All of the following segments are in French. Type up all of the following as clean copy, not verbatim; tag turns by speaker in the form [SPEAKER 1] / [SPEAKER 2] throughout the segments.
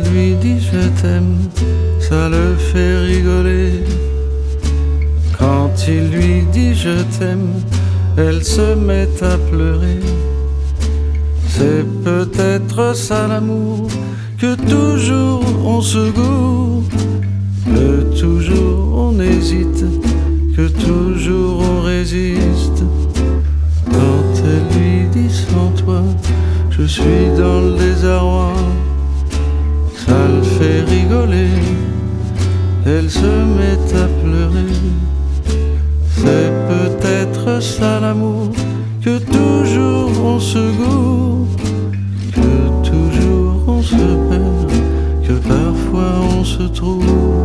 [SPEAKER 1] lui dit je t'aime, ça le fait rigoler. Quand il lui dit je t'aime, elle se met à pleurer. C'est peut-être ça l'amour, que toujours on se gourre, que toujours on hésite, que toujours on résiste. Quand elle lui dit sans toi, je suis dans le désarroi, ça le fait rigoler, elle se met à pleurer. C'est peut-être ça l'amour, que toujours on se gourre, que toujours on se perd, que parfois on se trouve.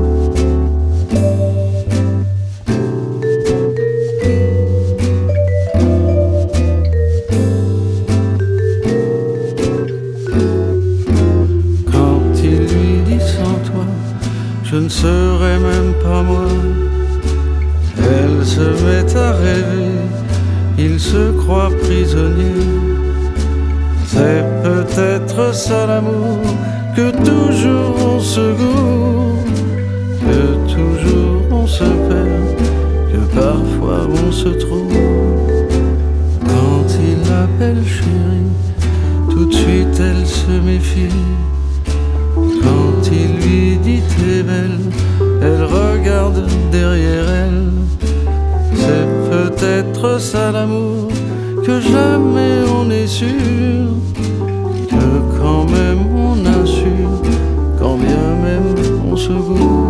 [SPEAKER 1] Je ne serai même pas moi. Elle se met à rêver, il se croit prisonnier. C'est peut-être ça l'amour, que toujours on se gourre, que toujours on se perd, que parfois on se trouve. Quand il l'appelle chérie, tout de suite elle se méfie. Quand il lui dit t'es belle, elle regarde derrière elle. C'est peut-être ça l'amour, que jamais on est sûr, que quand même on assure, quand bien même on se gourre.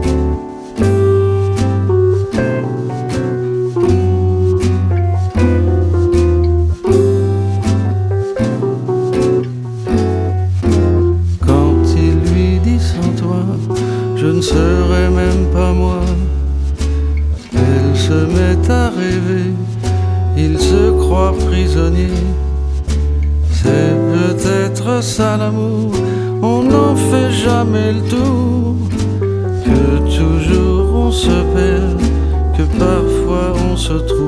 [SPEAKER 1] Je ne serai même pas moi. Elle se met à rêver, il se croit prisonnier. C'est peut-être ça l'amour, on n'en fait jamais le tour, que toujours on se perd, que parfois on se trouve.